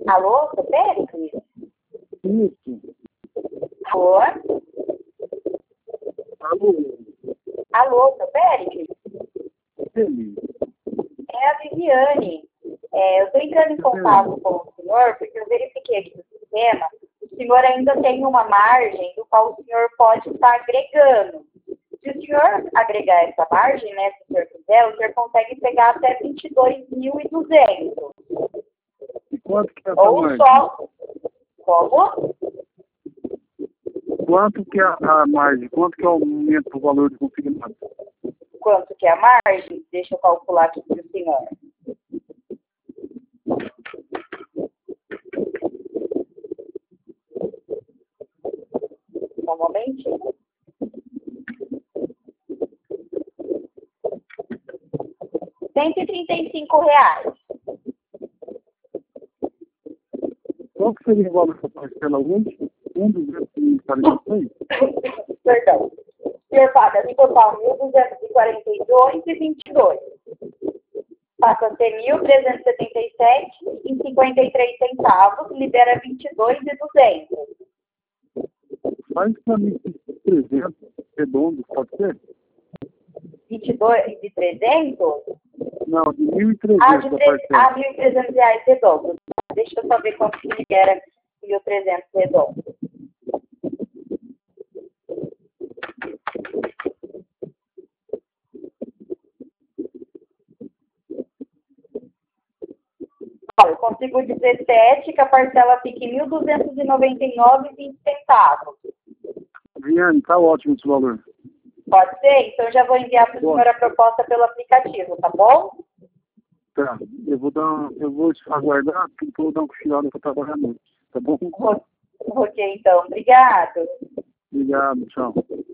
Alô, seu Péricles? Isso. Alô? Alô? Alô, seu Péricles? Ele. É a Viviane. Eu estou entrando em contato com o senhor porque eu verifiquei aqui no sistema. O senhor ainda tem uma margem do qual o senhor pode estar agregando. Se o senhor agregar essa margem, né, se o senhor quiser, o senhor consegue pegar até 22.200. E quanto que é essa Ou margem? só... Como? Quanto que é a margem? Quanto que é o aumento do valor de consignado? Quanto que é a margem? Deixa eu calcular aqui para o senhor. Só um momentinho. R$ 135. Qual que seria o valor dessa parcela 246? Perdão. O senhor paga no total 1.242,22. Passa a ser 1.377,53 libera 22.200. Faz para mim 300 redondos, pode ser? 22.300? Não, de 1.300 De da parcela. R$ 1.300 redondos. Deixa eu só ver quanto que libera 1.300 redondos. Eu consigo 17, que a parcela fique R$ 1.299,20. Viane, tá ótimo esse valor. Pode ser? Então eu já vou enviar para o senhor a proposta pelo aplicativo, tá bom? Tá, eu vou aguardar, porque eu vou dar uma cochilada para trabalhar à noite, tá bom? Ok, então. Obrigado. Obrigado, tchau.